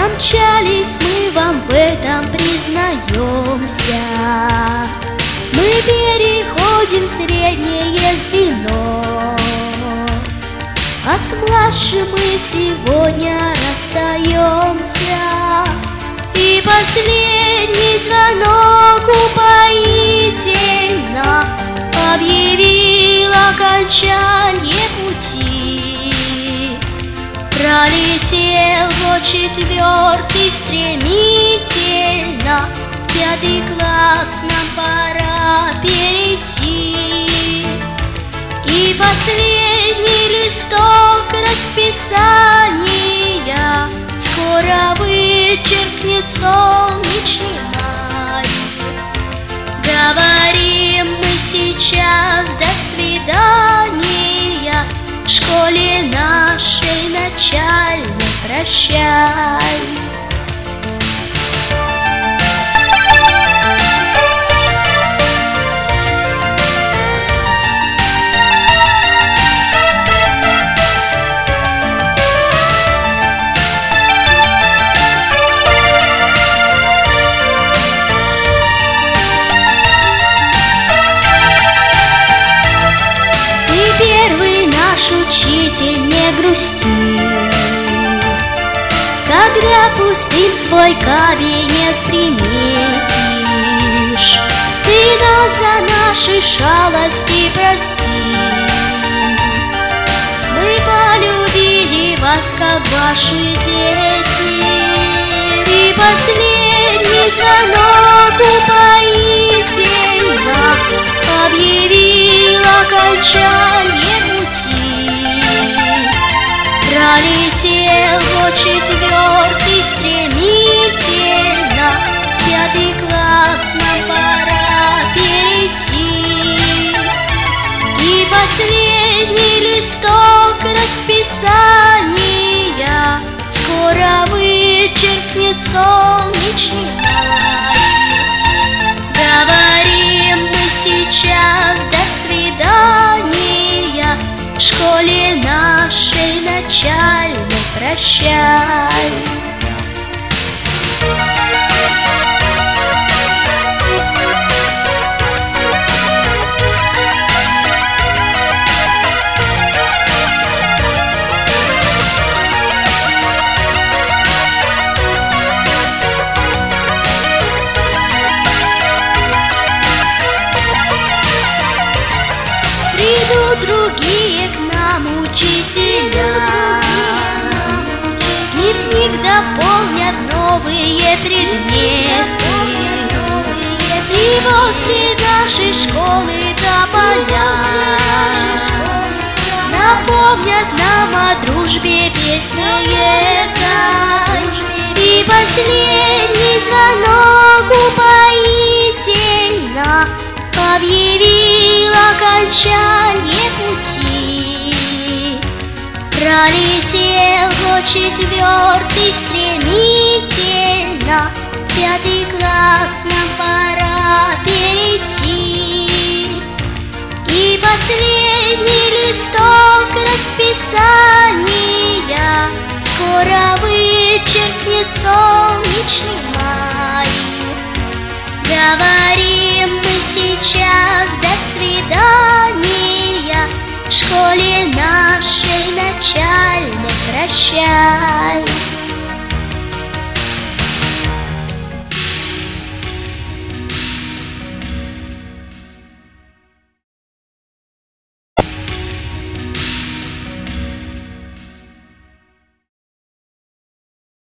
Промчались мы, вам в этом признаемся. Мы переходим в среднее звено, а с младшим мы сегодня расстаемся. И последний звонок упоительно объявил окончание пути. Пролетел год четвертый стремительно, пятый класс нам пора перейти. И последний листок расписания скоро вычеркнет солнечный май. Говорим мы сейчас до свидания, в школе нашей начальной прощай. Учитель, не грусти, когда пустым свой кабинет приметишь. Ты нас за наши шалости прости. Мы полюбили вас, как ваши дети. И последний звонок упоительно объявил окончание пути. Пролетел год четвертый стремительно, пятый класс нам пора перейти. И последний листок расписания скоро вычеркнет солнечный май. Говорим мы сейчас до свидания, в школе нашей начальной прощай. Придут другие к нам учителя, дневник дополнят новые предметы. И возле нашей школы тополя напомнят нам о дружбе песней этой. И последний звонок упоительно объявил окончание пути. Пролетел год четвертый стремительно,